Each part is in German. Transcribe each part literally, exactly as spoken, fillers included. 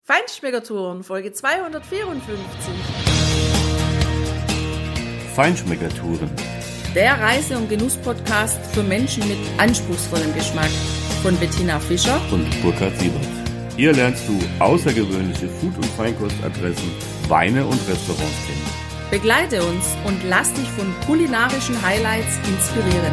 Feinschmeckertouren, Folge zweihundertvierundfünfzig. Feinschmeckertouren. Der Reise- und Genuss-Podcast für Menschen mit anspruchsvollem Geschmack von Bettina Fischer und Burkhard Siebert. Hier lernst du außergewöhnliche Food- und Feinkostadressen, Weine und Restaurants kennen. Begleite uns und lass dich von kulinarischen Highlights inspirieren.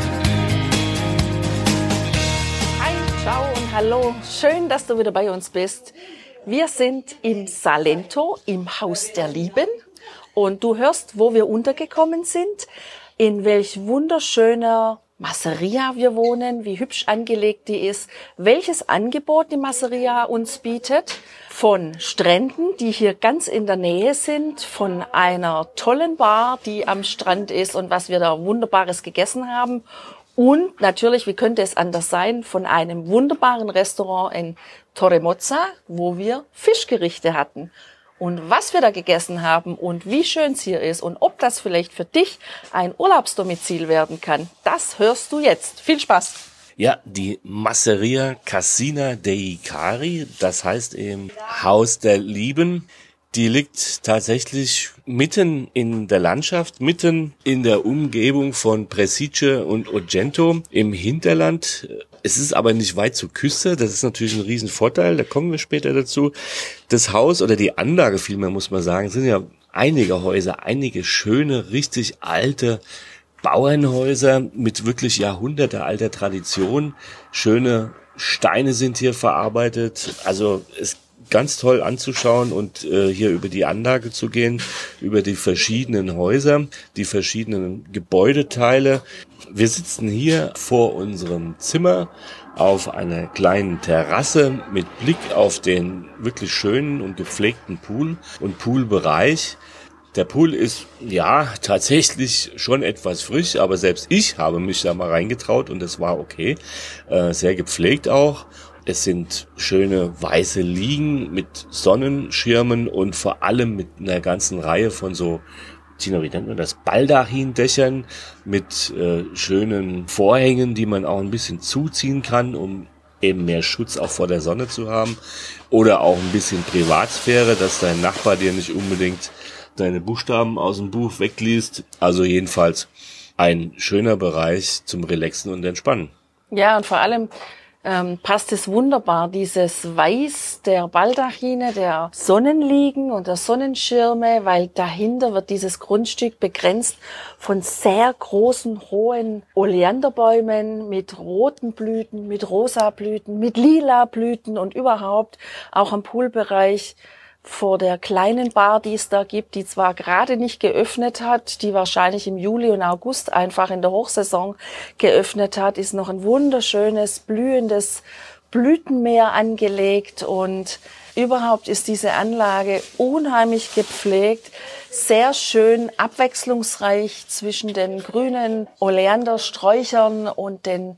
Hi, ciao und hallo. Schön, dass du wieder bei uns bist. Wir sind im Salento, im Haus der Lieben. Und du hörst, wo wir untergekommen sind, in welch wunderschöner Masseria wir wohnen, wie hübsch angelegt die ist, welches Angebot die Masseria uns bietet, von Stränden, die hier ganz in der Nähe sind, von einer tollen Bar, die am Strand ist und was wir da Wunderbares gegessen haben und natürlich, wie könnte es anders sein, von einem wunderbaren Restaurant in Torremozza, wo wir Fischgerichte hatten. Und was wir da gegessen haben und wie schön es hier ist und ob das vielleicht für dich ein Urlaubsdomizil werden kann, das hörst du jetzt. Viel Spaß! Ja, die Masseria Casina dei Cari, das heißt im Haus der Lieben, die liegt tatsächlich mitten in der Landschaft, mitten in der Umgebung von Presice und Ogento im Hinterland. Es ist aber nicht weit zur Küste, das ist natürlich ein Riesenvorteil, da kommen wir später dazu. Das Haus oder die Anlage vielmehr, muss man sagen, sind ja einige Häuser, einige schöne, richtig alte Bauernhäuser mit wirklich jahrhundertealter Tradition. Schöne Steine sind hier verarbeitet, also es ganz toll anzuschauen und äh, hier über die Anlage zu gehen, über die verschiedenen Häuser, die verschiedenen Gebäudeteile. Wir sitzen hier vor unserem Zimmer auf einer kleinen Terrasse mit Blick auf den wirklich schönen und gepflegten Pool und Poolbereich. Der Pool ist, ja, tatsächlich schon etwas frisch, aber selbst ich habe mich da mal reingetraut und es war okay. Äh, sehr gepflegt auch. Es sind schöne weiße Liegen mit Sonnenschirmen und vor allem mit einer ganzen Reihe von so, Tina, wie nennt man das, Baldachindächern mit äh, schönen Vorhängen, die man auch ein bisschen zuziehen kann, um eben mehr Schutz auch vor der Sonne zu haben. Oder auch ein bisschen Privatsphäre, dass dein Nachbar dir nicht unbedingt deine Buchstaben aus dem Buch wegliest. Also jedenfalls ein schöner Bereich zum Relaxen und Entspannen. Ja, und vor allem ähm, passt es wunderbar, dieses Weiß der Baldachine, der Sonnenliegen und der Sonnenschirme, weil dahinter wird dieses Grundstück begrenzt von sehr großen, hohen Oleanderbäumen mit roten Blüten, mit rosa Blüten, mit lila Blüten und überhaupt auch am Poolbereich vor der kleinen Bar, die es da gibt, die zwar gerade nicht geöffnet hat, die wahrscheinlich im Juli und August einfach in der Hochsaison geöffnet hat, ist noch ein wunderschönes, blühendes Blütenmeer angelegt und überhaupt ist diese Anlage unheimlich gepflegt, sehr schön abwechslungsreich zwischen den grünen Oleandersträuchern und den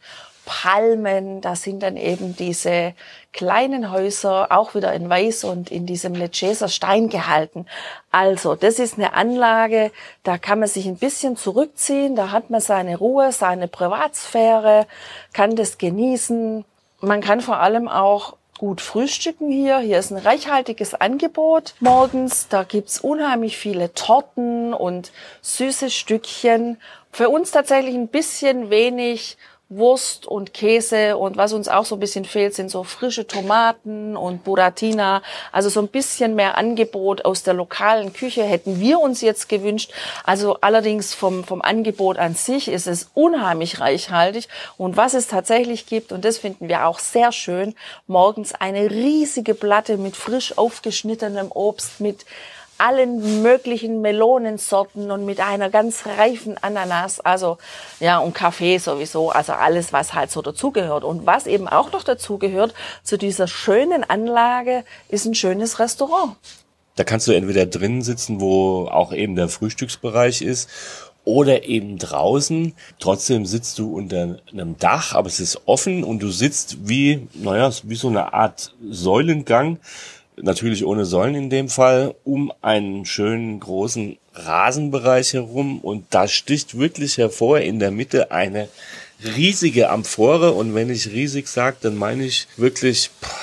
Palmen. Da sind dann eben diese kleinen Häuser, auch wieder in Weiß und in diesem Lecceser Stein gehalten. Also, das ist eine Anlage, da kann man sich ein bisschen zurückziehen, da hat man seine Ruhe, seine Privatsphäre, kann das genießen. Man kann vor allem auch gut frühstücken hier. Hier ist ein reichhaltiges Angebot morgens. Da gibt's unheimlich viele Torten und süße Stückchen. Für uns tatsächlich ein bisschen wenig Wurst und Käse und was uns auch so ein bisschen fehlt, sind so frische Tomaten und Buratina. Also so ein bisschen mehr Angebot aus der lokalen Küche hätten wir uns jetzt gewünscht. Also allerdings vom, vom Angebot an sich ist es unheimlich reichhaltig. Und was es tatsächlich gibt, und das finden wir auch sehr schön, morgens eine riesige Platte mit frisch aufgeschnittenem Obst, mit allen möglichen Melonensorten und mit einer ganz reifen Ananas, also ja, und Kaffee sowieso, also alles, was halt so dazugehört. Und was eben auch noch dazugehört zu dieser schönen Anlage, ist ein schönes Restaurant. Da kannst du entweder drinnen sitzen, wo auch eben der Frühstücksbereich ist, oder eben draußen. Trotzdem sitzt du unter einem Dach, aber es ist offen und du sitzt wie, naja, wie so eine Art Säulengang, natürlich ohne Säulen in dem Fall, um einen schönen großen Rasenbereich herum und da sticht wirklich hervor in der Mitte eine riesige Amphore und wenn ich riesig sage, dann meine ich wirklich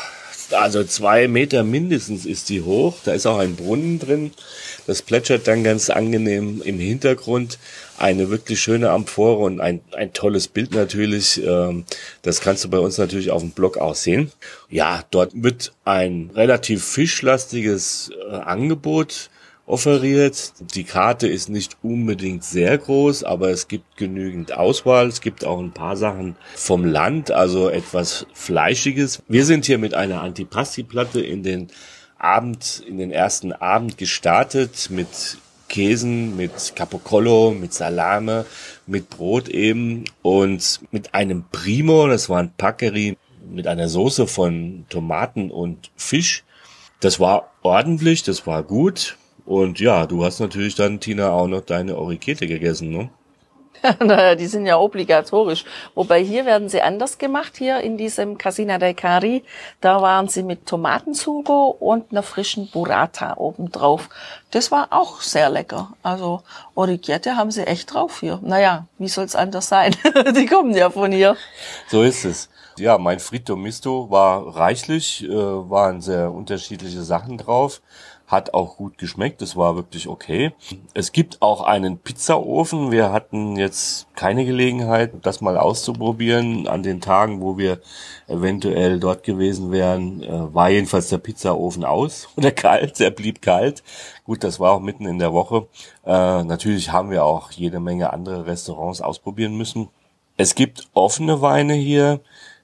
Also zwei Meter mindestens ist die hoch. Da ist auch ein Brunnen drin. Das plätschert dann ganz angenehm im Hintergrund. Eine wirklich schöne Amphore und ein, ein tolles Bild natürlich. Das kannst du bei uns natürlich auf dem Blog auch sehen. Ja, dort wird ein relativ fischlastiges Angebot offeriert. Die Karte ist nicht unbedingt sehr groß, aber es gibt genügend Auswahl. Es gibt auch ein paar Sachen vom Land, also etwas Fleischiges. Wir sind hier mit einer Antipasti-Platte in den Abend, in den ersten Abend gestartet mit Käsen, mit Capocollo, mit Salame, mit Brot eben und mit einem Primo, das war ein Paccheri mit einer Soße von Tomaten und Fisch. Das war ordentlich, das war gut. Und ja, du hast natürlich dann, Tina, auch noch deine Orichete gegessen, ne? Naja, die sind ja obligatorisch. Wobei hier werden sie anders gemacht, hier in diesem Casina dei Cari. Da waren sie mit Tomatensugo und einer frischen Burrata obendrauf. Das war auch sehr lecker. Also Orichete haben sie echt drauf hier. Naja, wie soll's anders sein? Die kommen ja von hier. So ist es. Ja, mein Fritto Misto war reichlich, äh, waren sehr unterschiedliche Sachen drauf. Hat auch gut geschmeckt, es war wirklich okay. Es gibt auch einen Pizzaofen. Wir hatten jetzt keine Gelegenheit, das mal auszuprobieren. An den Tagen, wo wir eventuell dort gewesen wären, war jedenfalls der Pizzaofen aus oder kalt, er blieb kalt. Gut, das war auch mitten in der Woche. Äh, natürlich haben wir auch jede Menge andere Restaurants ausprobieren müssen. Es gibt offene Weine hier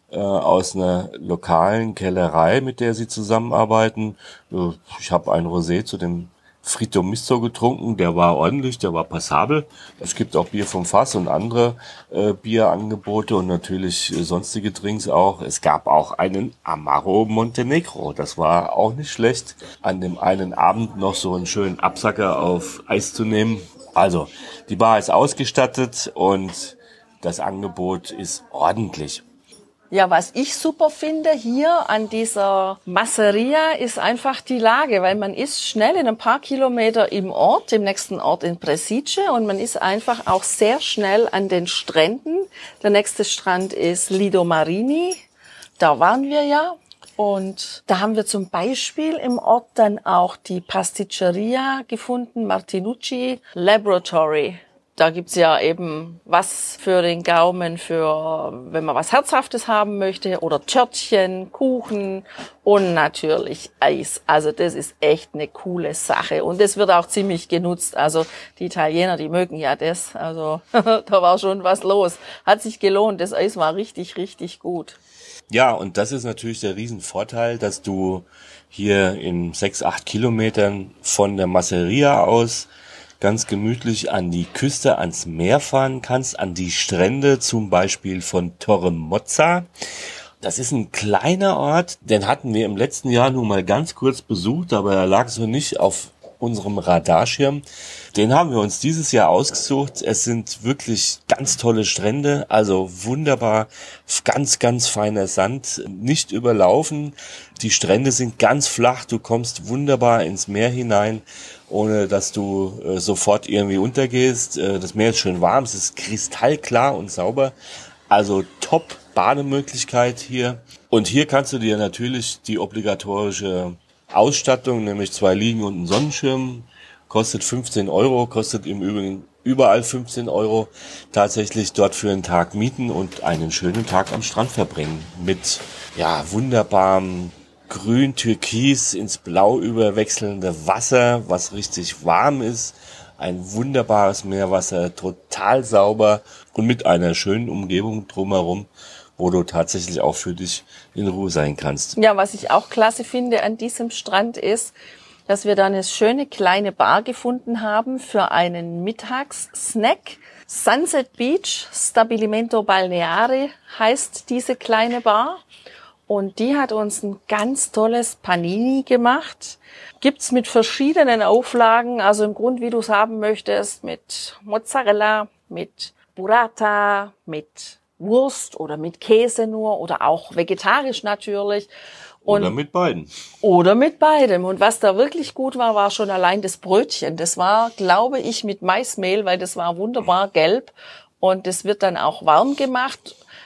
aus einer lokalen Kellerei, mit der sie zusammenarbeiten. Ich habe ein Rosé zu dem Fritto Misto getrunken, der war ordentlich, der war passabel. Es gibt auch Bier vom Fass und andere äh, Bierangebote und natürlich äh, sonstige Drinks auch. Es gab auch einen Amaro Montenegro, das war auch nicht schlecht, an dem einen Abend noch so einen schönen Absacker auf Eis zu nehmen. Also, die Bar ist ausgestattet und das Angebot ist ordentlich. Ja, was ich super finde hier an dieser Masseria ist einfach die Lage, weil man ist schnell in ein paar Kilometer im Ort, im nächsten Ort in Presice und man ist einfach auch sehr schnell an den Stränden. Der nächste Strand ist Lido Marini, da waren wir ja. Und da haben wir zum Beispiel im Ort dann auch die Pasticceria gefunden, Martinucci Laboratory. Da gibt's ja eben was für den Gaumen, für wenn man was Herzhaftes haben möchte oder Törtchen, Kuchen und natürlich Eis. Also das ist echt eine coole Sache und das wird auch ziemlich genutzt. Also die Italiener, die mögen ja das. Also da war schon was los. Hat sich gelohnt. Das Eis war richtig, richtig gut. Ja, und das ist natürlich der Riesenvorteil, dass du hier in sechs, acht Kilometern von der Masseria aus ganz gemütlich an die Küste, ans Meer fahren kannst, an die Strände, zum Beispiel von Torre Mozza. Das ist ein kleiner Ort, den hatten wir im letzten Jahr nur mal ganz kurz besucht, aber er lag so nicht auf unserem Radarschirm. Den haben wir uns dieses Jahr ausgesucht. Es sind wirklich ganz tolle Strände, also wunderbar, ganz, ganz feiner Sand, nicht überlaufen. Die Strände sind ganz flach, du kommst wunderbar ins Meer hinein, ohne dass du äh, sofort irgendwie untergehst. Äh, das Meer ist schön warm, es ist kristallklar und sauber. Also top Bademöglichkeit hier. Und hier kannst du dir natürlich die obligatorische Ausstattung, nämlich zwei Liegen und einen Sonnenschirm, kostet fünfzehn Euro, kostet im Übrigen überall fünfzehn Euro, tatsächlich dort für einen Tag mieten und einen schönen Tag am Strand verbringen. Mit ja wunderbarem Grün, Türkis ins Blau überwechselnde Wasser, was richtig warm ist. Ein wunderbares Meerwasser, total sauber und mit einer schönen Umgebung drumherum, wo du tatsächlich auch für dich in Ruhe sein kannst. Ja, was ich auch klasse finde an diesem Strand ist, dass wir da eine schöne kleine Bar gefunden haben für einen Mittagssnack. Sunset Beach Stabilimento Balneare heißt diese kleine Bar. Und die hat uns ein ganz tolles Panini gemacht. Gibt's mit verschiedenen Auflagen, also im Grund, wie du es haben möchtest, mit Mozzarella, mit Burrata, mit Wurst oder mit Käse nur oder auch vegetarisch natürlich. Und oder mit beiden. Oder mit beidem. Und was da wirklich gut war, war schon allein das Brötchen. Das war, glaube ich, mit Maismehl, weil das war wunderbar gelb und das wird dann auch warm gemacht.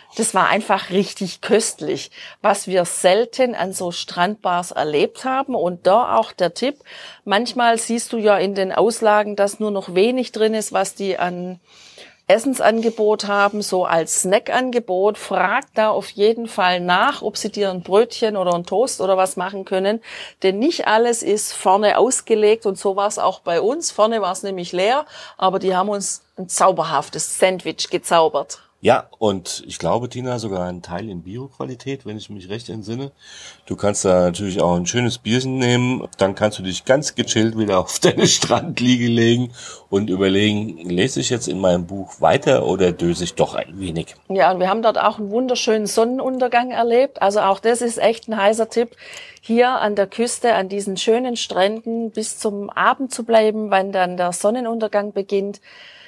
Das war einfach richtig köstlich, was wir selten an so Strandbars erlebt haben. Und da auch der Tipp, manchmal siehst du ja in den Auslagen, dass nur noch wenig drin ist, was die an Essensangebot haben, so als Snackangebot. Frag da auf jeden Fall nach, ob sie dir ein Brötchen oder ein Toast oder was machen können. Denn nicht alles ist vorne ausgelegt und so war es auch bei uns. Vorne war es nämlich leer, aber die haben uns ein zauberhaftes Sandwich gezaubert. Ja, und ich glaube, Tina, sogar ein Teil in Bio-Qualität, wenn ich mich recht entsinne. Du kannst da natürlich auch ein schönes Bierchen nehmen, dann kannst du dich ganz gechillt wieder auf deine Strandliege legen und überlegen, lese ich jetzt in meinem Buch weiter oder döse ich doch ein wenig? Ja, und wir haben dort auch einen wunderschönen Sonnenuntergang erlebt. Also auch das ist echt ein heißer Tipp, hier an der Küste, an diesen schönen Stränden bis zum Abend zu bleiben, wenn dann der Sonnenuntergang beginnt.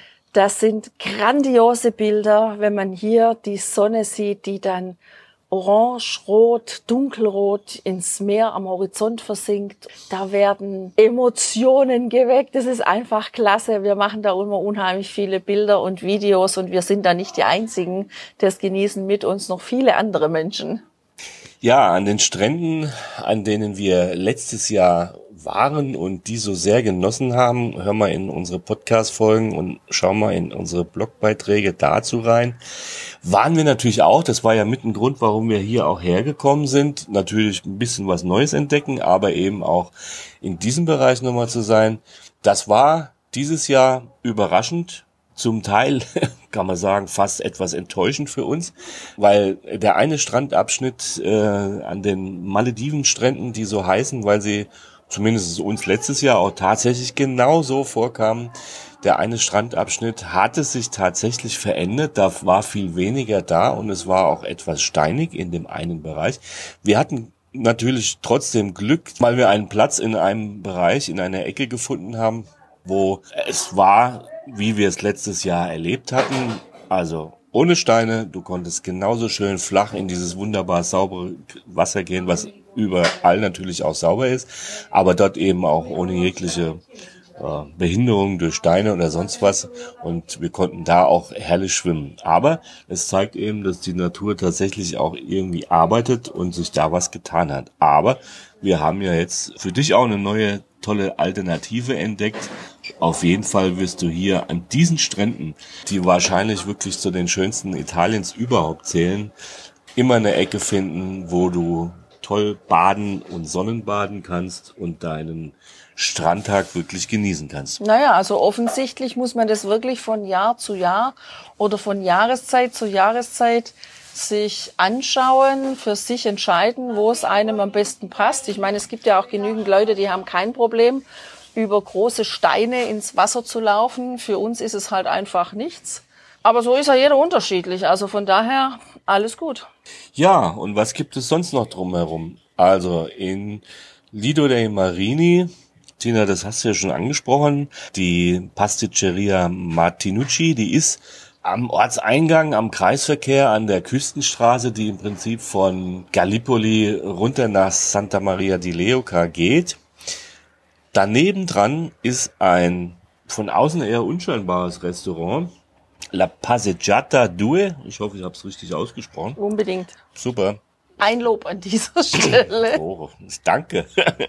Das sind grandiose Bilder, wenn man hier die Sonne sieht, die dann orange, rot, dunkelrot ins Meer am Horizont versinkt. Da werden Emotionen geweckt. Das ist einfach klasse. Wir machen da immer unheimlich viele Bilder und Videos und wir sind da nicht die Einzigen. Das genießen mit uns noch viele andere Menschen. Ja, an den Stränden, an denen wir letztes Jahr waren und die so sehr genossen haben, hör mal in unsere Podcast-Folgen und schau mal in unsere Blogbeiträge dazu rein. Waren wir natürlich auch, das war ja mit ein Grund, warum wir hier auch hergekommen sind, natürlich ein bisschen was Neues entdecken, aber eben auch in diesem Bereich nochmal zu sein. Das war dieses Jahr überraschend. Zum Teil, kann man sagen, fast etwas enttäuschend für uns, weil der eine Strandabschnitt äh, an den Maledivenstränden, die so heißen, weil sie zumindest uns letztes Jahr auch tatsächlich genau so vorkamen, der eine Strandabschnitt hatte sich tatsächlich verändert, da war viel weniger da und es war auch etwas steinig in dem einen Bereich. Wir hatten natürlich trotzdem Glück, weil wir einen Platz in einem Bereich, in einer Ecke gefunden haben, wo es war, wie wir es letztes Jahr erlebt hatten, also ohne Steine, du konntest genauso schön flach in dieses wunderbar saubere Wasser gehen, was überall natürlich auch sauber ist, aber dort eben auch ohne jegliche äh, Behinderung durch Steine oder sonst was und wir konnten da auch herrlich schwimmen. Aber es zeigt eben, dass die Natur tatsächlich auch irgendwie arbeitet und sich da was getan hat. Aber wir haben ja jetzt für dich auch eine neue tolle Alternative entdeckt. Auf jeden Fall wirst du hier an diesen Stränden, die wahrscheinlich wirklich zu den schönsten Italiens überhaupt zählen, immer eine Ecke finden, wo du toll baden und Sonnenbaden kannst und deinen Strandtag wirklich genießen kannst. Naja, also offensichtlich muss man das wirklich von Jahr zu Jahr oder von Jahreszeit zu Jahreszeit sich anschauen, für sich entscheiden, wo es einem am besten passt. Ich meine, es gibt ja auch genügend Leute, die haben kein Problem, über große Steine ins Wasser zu laufen. Für uns ist es halt einfach nichts. Aber so ist ja jeder unterschiedlich. Also von daher alles gut. Ja, und was gibt es sonst noch drumherum? Also in Lido dei Marini, Tina, das hast du ja schon angesprochen, die Pasticceria Martinucci, die ist am Ortseingang, am Kreisverkehr, an der Küstenstraße, die im Prinzip von Gallipoli runter nach Santa Maria di Leuca geht. Daneben dran ist ein von außen eher unscheinbares Restaurant, La Passeggiata Due. Ich hoffe, ich habe es richtig ausgesprochen. Unbedingt. Super. Ein Lob an dieser Stelle. Oh, danke.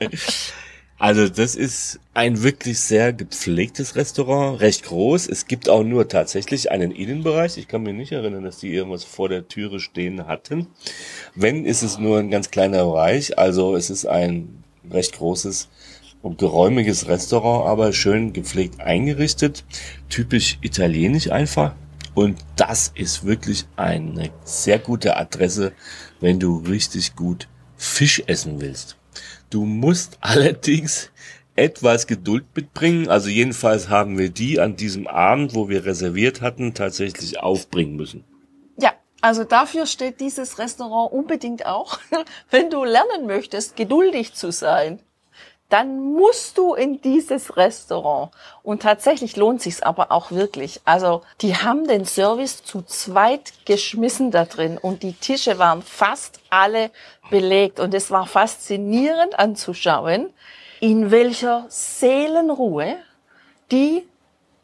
Also das ist ein wirklich sehr gepflegtes Restaurant, recht groß. Es gibt auch nur tatsächlich einen Innenbereich. Ich kann mich nicht erinnern, dass die irgendwas vor der Türe stehen hatten. Wenn, ist es nur ein ganz kleiner Bereich. Also es ist ein recht großes und geräumiges Restaurant, aber schön gepflegt eingerichtet. Typisch italienisch einfach. Und das ist wirklich eine sehr gute Adresse, wenn du richtig gut Fisch essen willst. Du musst allerdings etwas Geduld mitbringen. Also jedenfalls haben wir die an diesem Abend, wo wir reserviert hatten, tatsächlich aufbringen müssen. Ja, also dafür steht dieses Restaurant unbedingt auch. Wenn du lernen möchtest, geduldig zu sein, dann musst du in dieses Restaurant. Und tatsächlich lohnt sich's aber auch wirklich. Also die haben den Service zu zweit geschmissen da drin und die Tische waren fast alle belegt. Und es war faszinierend anzuschauen, in welcher Seelenruhe die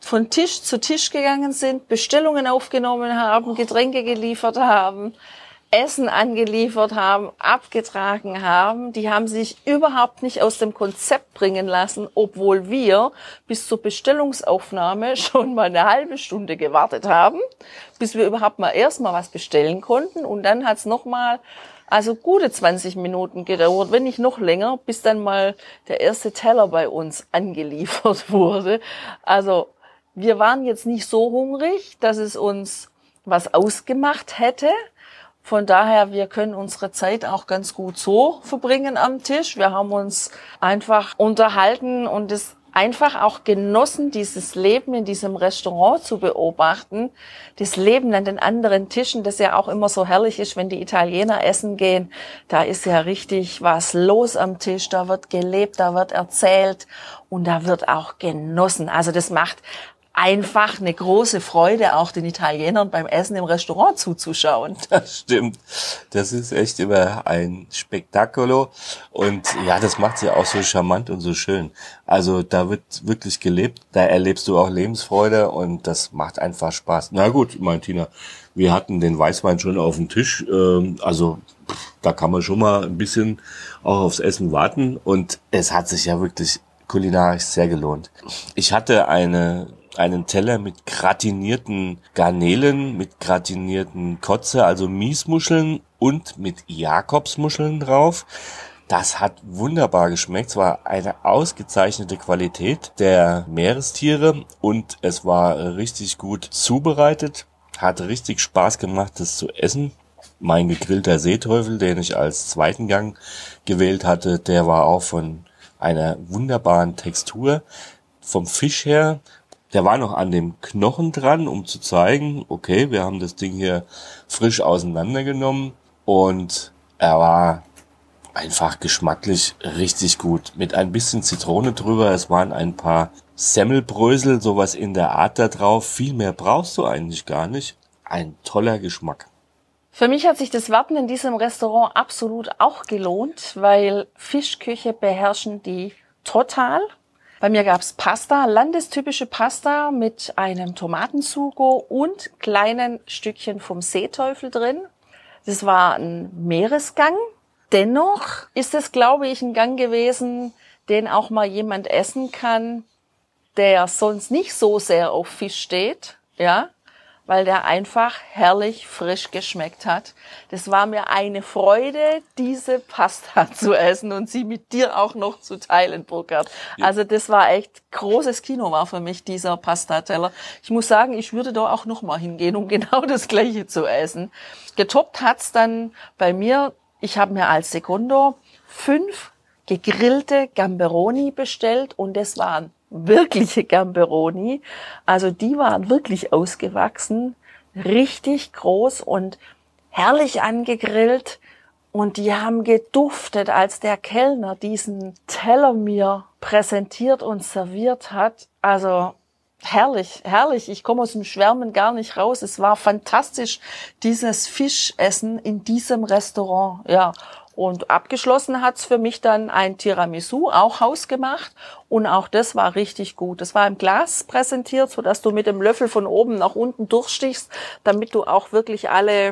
von Tisch zu Tisch gegangen sind, Bestellungen aufgenommen haben, Getränke geliefert haben, Essen angeliefert haben, abgetragen haben. Die haben sich überhaupt nicht aus dem Konzept bringen lassen, obwohl wir bis zur Bestellungsaufnahme schon mal eine halbe Stunde gewartet haben, bis wir überhaupt mal erstmal was bestellen konnten. Und dann hat's noch mal also gute zwanzig Minuten gedauert, wenn nicht noch länger, bis dann mal der erste Teller bei uns angeliefert wurde. Also wir waren jetzt nicht so hungrig, dass es uns was ausgemacht hätte. Von daher, wir können unsere Zeit auch ganz gut so verbringen am Tisch. Wir haben uns einfach unterhalten und es einfach auch genossen, dieses Leben in diesem Restaurant zu beobachten. Das Leben an den anderen Tischen, das ja auch immer so herrlich ist, wenn die Italiener essen gehen. Da ist ja richtig was los am Tisch. Da wird gelebt, da wird erzählt und da wird auch genossen. Also das macht einfach eine große Freude, auch den Italienern beim Essen im Restaurant zuzuschauen. Das stimmt. Das ist echt immer ein Spektakulo. Und ja, das macht sie auch so charmant und so schön. Also da wird wirklich gelebt. Da erlebst du auch Lebensfreude und das macht einfach Spaß. Na gut, Martina, wir hatten den Weißwein schon auf dem Tisch. Also da kann man schon mal ein bisschen auch aufs Essen warten. Und es hat sich ja wirklich kulinarisch sehr gelohnt. Ich hatte eine einen Teller mit gratinierten Garnelen, mit gratinierten Kotze, also Miesmuscheln und mit Jakobsmuscheln drauf. Das hat wunderbar geschmeckt. Es war eine ausgezeichnete Qualität der Meerestiere und es war richtig gut zubereitet. Hat richtig Spaß gemacht, das zu essen. Mein gegrillter Seeteufel, den ich als zweiten Gang gewählt hatte, der war auch von einer wunderbaren Textur. Vom Fisch her, der war noch an dem Knochen dran, um zu zeigen, okay, wir haben das Ding hier frisch auseinandergenommen und er war einfach geschmacklich richtig gut. Mit ein bisschen Zitrone drüber, es waren ein paar Semmelbrösel, sowas in der Art da drauf. Viel mehr brauchst du eigentlich gar nicht. Ein toller Geschmack. Für mich hat sich das Warten in diesem Restaurant absolut auch gelohnt, weil Fischküche beherrschen die total. Bei mir gab's Pasta, landestypische Pasta mit einem Tomatensugo und kleinen Stückchen vom Seeteufel drin. Das war ein Meeresgang. Dennoch ist es, glaube ich, ein Gang gewesen, den auch mal jemand essen kann, der sonst nicht so sehr auf Fisch steht, ja, weil der einfach herrlich frisch geschmeckt hat. Das war mir eine Freude, diese Pasta zu essen und sie mit dir auch noch zu teilen, Burkhard. Also das war echt großes Kino war für mich, dieser Pastateller. Ich muss sagen, ich würde da auch noch mal hingehen, um genau das Gleiche zu essen. Getoppt hat's dann bei mir, ich habe mir als Secondo fünf gegrillte Gamberoni bestellt und das waren wirkliche Gamberoni. Also die waren wirklich ausgewachsen, richtig groß und herrlich angegrillt. Und die haben geduftet, als der Kellner diesen Teller mir präsentiert und serviert hat. Also herrlich, herrlich. Ich komme aus dem Schwärmen gar nicht raus. Es war fantastisch, dieses Fischessen in diesem Restaurant. Ja. Und abgeschlossen hat's für mich dann ein Tiramisu, auch hausgemacht. Und auch das war richtig gut. Das war im Glas präsentiert, sodass du mit dem Löffel von oben nach unten durchstichst, damit du auch wirklich alle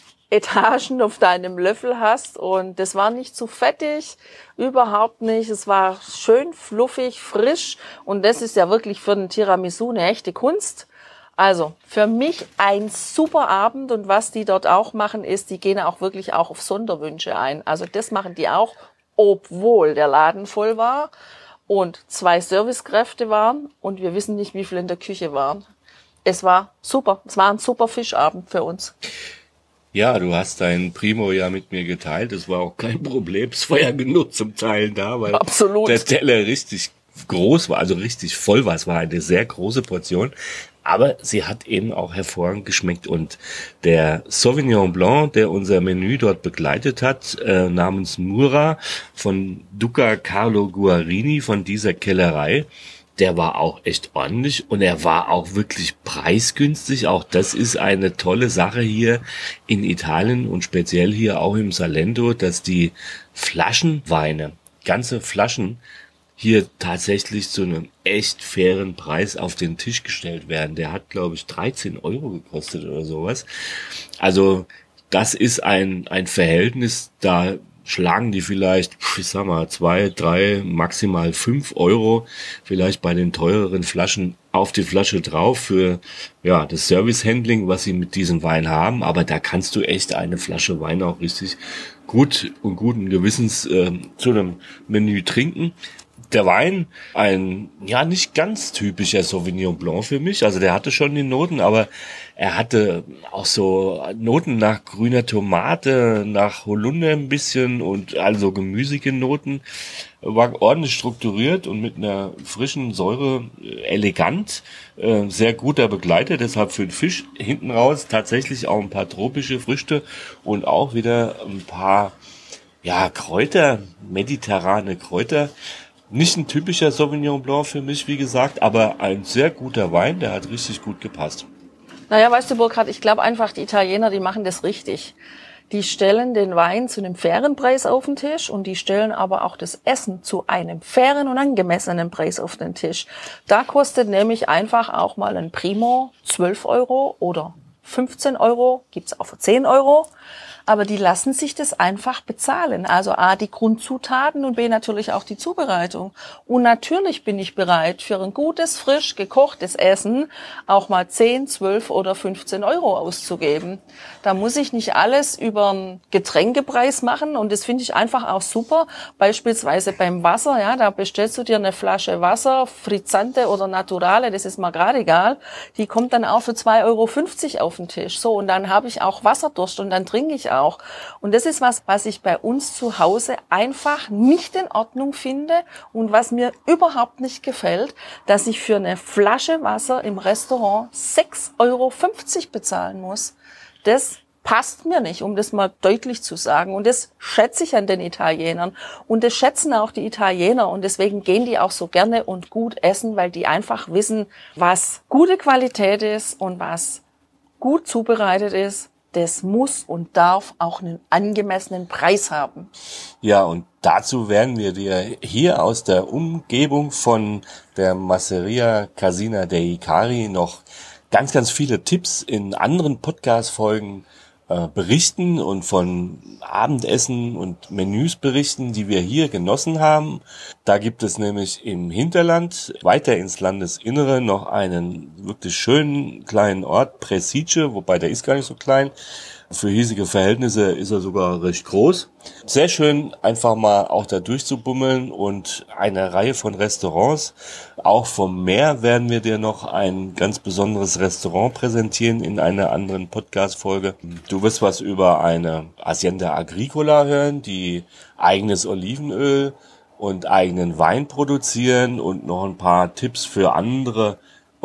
Etagen auf deinem Löffel hast. Und das war nicht zu fettig, überhaupt nicht. Es war schön fluffig, frisch. Und das ist ja wirklich für den Tiramisu eine echte Kunst. Also für mich ein super Abend und was die dort auch machen ist, die gehen auch wirklich auch auf Sonderwünsche ein. Also das machen die auch, obwohl der Laden voll war und zwei Servicekräfte waren und wir wissen nicht, wie viele in der Küche waren. Es war super, es war ein super Fischabend für uns. Ja, du hast dein Primo ja mit mir geteilt, das war auch kein Problem, es war ja genug zum Teilen da, weil Absolut. Der Teller richtig groß war, also richtig voll war, es war eine sehr große Portion. Aber sie hat eben auch hervorragend geschmeckt und der Sauvignon Blanc, der unser Menü dort begleitet hat, äh, namens Mura von Duca Carlo Guarini von dieser Kellerei, der war auch echt ordentlich und er war auch wirklich preisgünstig. Auch das ist eine tolle Sache hier in Italien und speziell hier auch im Salento, dass die Flaschenweine, ganze Flaschen, hier tatsächlich zu einem echt fairen Preis auf den Tisch gestellt werden. Der hat, glaube ich, dreizehn Euro gekostet oder sowas. Also das ist ein ein Verhältnis, da schlagen die vielleicht, ich sag mal, zwei, drei, maximal fünf Euro vielleicht bei den teureren Flaschen auf die Flasche drauf für ja das Service-Handling, was sie mit diesem Wein haben. Aber da kannst du echt eine Flasche Wein auch richtig gut und guten Gewissens äh, zu einem Menü trinken. Der Wein, ein ja nicht ganz typischer Sauvignon Blanc für mich. Also der hatte schon die Noten, aber er hatte auch so Noten nach grüner Tomate, nach Holunder ein bisschen und also gemüsige Noten. War ordentlich strukturiert und mit einer frischen Säure elegant, äh, sehr guter Begleiter. Deshalb für den Fisch hinten raus tatsächlich auch ein paar tropische Früchte und auch wieder ein paar ja Kräuter, mediterrane Kräuter. Nicht ein typischer Sauvignon Blanc für mich, wie gesagt, aber ein sehr guter Wein, der hat richtig gut gepasst. Naja, weißt du, Burkhard, ich glaube einfach, die Italiener, die machen das richtig. Die stellen den Wein zu einem fairen Preis auf den Tisch und die stellen aber auch das Essen zu einem fairen und angemessenen Preis auf den Tisch. Da kostet nämlich einfach auch mal ein Primo zwölf Euro oder fünfzehn Euro, gibt's auch für zehn Euro. Aber die lassen sich das einfach bezahlen. Also A, die Grundzutaten und B, natürlich auch die Zubereitung. Und natürlich bin ich bereit, für ein gutes, frisch gekochtes Essen auch mal zehn, zwölf oder fünfzehn Euro auszugeben. Da muss ich nicht alles über einen Getränkepreis machen und das finde ich einfach auch super. Beispielsweise beim Wasser, ja, da bestellst du dir eine Flasche Wasser, Frizzante oder Naturale, das ist mir gerade egal. Die kommt dann auch für zwei Euro fünfzig auf den Tisch. So, und dann habe ich auch Wasserdurst und dann trinke ich auch. Auch. Und das ist was, was ich bei uns zu Hause einfach nicht in Ordnung finde und was mir überhaupt nicht gefällt, dass ich für eine Flasche Wasser im Restaurant sechs Euro fünfzig bezahlen muss. Das passt mir nicht, um das mal deutlich zu sagen. Und das schätze ich an den Italienern. Und das schätzen auch die Italiener. Und deswegen gehen die auch so gerne und gut essen, weil die einfach wissen, was gute Qualität ist und was gut zubereitet ist. Das muss und darf auch einen angemessenen Preis haben. Ja, und dazu werden wir dir hier aus der Umgebung von der Masseria Casina dei Cari noch ganz, ganz viele Tipps in anderen Podcast-Folgen äh, berichten und von Abendessen und Menüs berichten, die wir hier genossen haben. Da gibt es nämlich im Hinterland, weiter ins Landesinnere, noch einen wirklich schönen kleinen Ort, Presice, wobei der ist gar nicht so klein. Für hiesige Verhältnisse ist er sogar recht groß. Sehr schön, einfach mal auch da durchzubummeln und eine Reihe von Restaurants. Auch vom Meer werden wir dir noch ein ganz besonderes Restaurant präsentieren in einer anderen Podcast-Folge. Du wirst was über eine Hacienda Agricola hören, die eigenes Olivenöl und eigenen Wein produzieren und noch ein paar Tipps für andere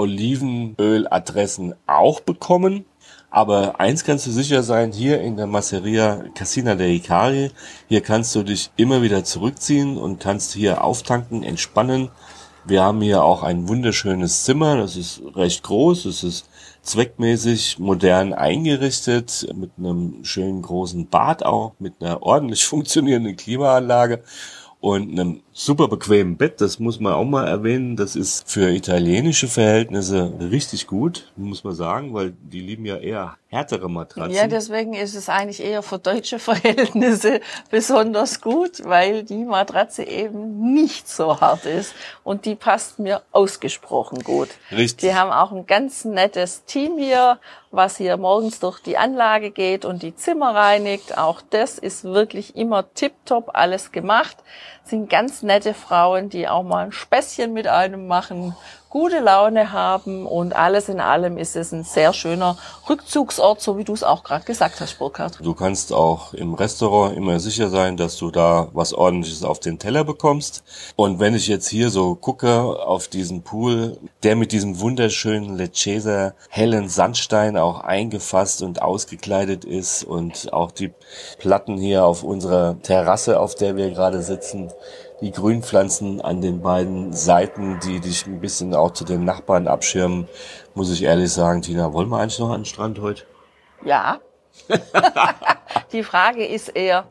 Olivenöladressen auch bekommen. Aber eins kannst du sicher sein, hier in der Masseria Casina dei Cari, hier kannst du dich immer wieder zurückziehen und kannst hier auftanken, entspannen. Wir haben hier auch ein wunderschönes Zimmer, das ist recht groß, es ist zweckmäßig modern eingerichtet, mit einem schönen großen Bad auch, mit einer ordentlich funktionierenden Klimaanlage und einem super bequemen Bett, das muss man auch mal erwähnen. Das ist für italienische Verhältnisse richtig gut, muss man sagen, weil die lieben ja eher härtere Matratzen. Ja, deswegen ist es eigentlich eher für deutsche Verhältnisse besonders gut, weil die Matratze eben nicht so hart ist und die passt mir ausgesprochen gut. Richtig. Die haben auch ein ganz nettes Team hier, was hier morgens durch die Anlage geht und die Zimmer reinigt. Auch das ist wirklich immer tipptopp alles gemacht. Sind ganz nette Frauen, die auch mal ein Späßchen mit einem machen, gute Laune haben und alles in allem ist es ein sehr schöner Rückzugsort, so wie du es auch gerade gesagt hast, Burkhard. Du kannst auch im Restaurant immer sicher sein, dass du da was Ordentliches auf den Teller bekommst. Und wenn ich jetzt hier so gucke auf diesen Pool, der mit diesem wunderschönen Lecceser hellen Sandstein auch eingefasst und ausgekleidet ist und auch die Platten hier auf unserer Terrasse, auf der wir gerade sitzen, die Grünpflanzen an den beiden Seiten, die dich ein bisschen auch zu den Nachbarn abschirmen, muss ich ehrlich sagen, Tina, wollen wir eigentlich noch an den Strand heute? Ja. Die Frage ist eher,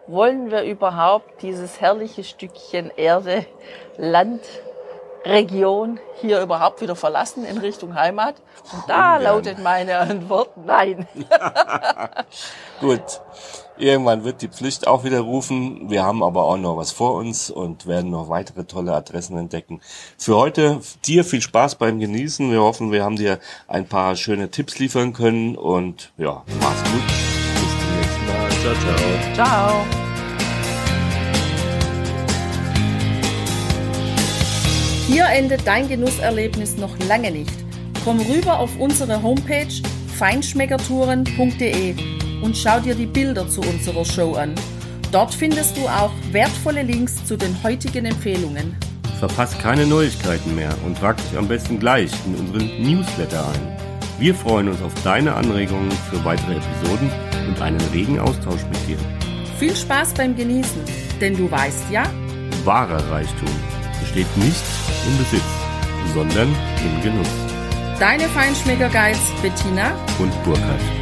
wollen wir überhaupt dieses herrliche Stückchen Erde, Land, Region hier überhaupt wieder verlassen in Richtung Heimat? Und da Ungern. lautet meine Antwort nein. Gut, irgendwann wird die Pflicht auch wieder rufen. Wir haben aber auch noch was vor uns und werden noch weitere tolle Adressen entdecken. Für heute dir viel Spaß beim Genießen. Wir hoffen, wir haben dir ein paar schöne Tipps liefern können und ja, mach's gut. Bis zum nächsten Mal. Ciao, ciao. Ciao. Hier endet dein Genusserlebnis noch lange nicht. Komm rüber auf unsere Homepage feinschmeckertouren punkt de und schau dir die Bilder zu unserer Show an. Dort findest du auch wertvolle Links zu den heutigen Empfehlungen. Verpasst keine Neuigkeiten mehr und trag dich am besten gleich in unseren Newsletter ein. Wir freuen uns auf deine Anregungen für weitere Episoden und einen regen Austausch mit dir. Viel Spaß beim Genießen, denn du weißt ja, Wahrer Reichtum besteht nicht im Besitz, sondern im Genuss. deine Feinschmecker-Guides Bettina Und Burkhard.